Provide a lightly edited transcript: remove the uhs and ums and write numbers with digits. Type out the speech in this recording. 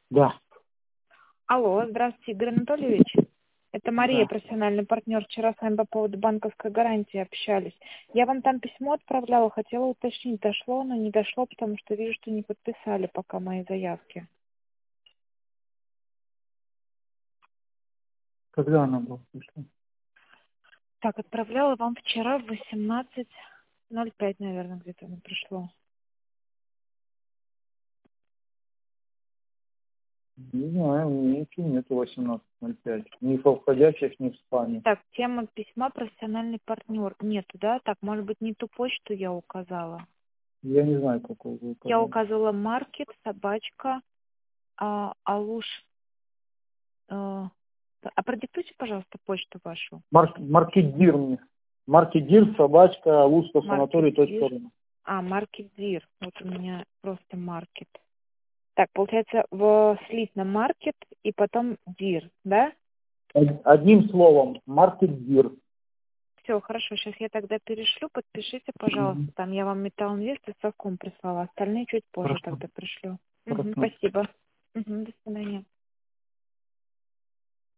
Да, Алло, здравствуйте, Игорь Анатольевич. Это Мария, да. профессиональный партнер. Вчера с вами по поводу банковской гарантии общались. Я вам там письмо отправляла, хотела уточнить, дошло оно, не дошло, потому что вижу, что не подписали пока мои заявки. Когда она была? Пришла? Так, отправляла вам вчера в 18:05, наверное, где-то оно пришло. Не знаю, ничего нету 18:05. Ни во входящих, ни в спаме. Так, тема письма профессиональный партнер. Нету, да? Так, может быть, не ту почту я указала. Я не знаю, какой вы Я указали. указывала маркет, собачка, алуш. Продиктуйте, пожалуйста, почту вашу. Маркетдир мне. Маркетдир, собачка, луска, Маркет санаторий, точка Дир. ру. Маркет Дир. Вот у меня просто маркет. Так, получается, в слитном маркет и потом Дир, да? Одним словом, маркетдир. Все, хорошо, сейчас я тогда перешлю, подпишите, пожалуйста. Мгм. Там я вам Металл Инвест и Совком прислала, остальные чуть позже Хорошо, тогда пришлю. хорошо. Спасибо. До свидания.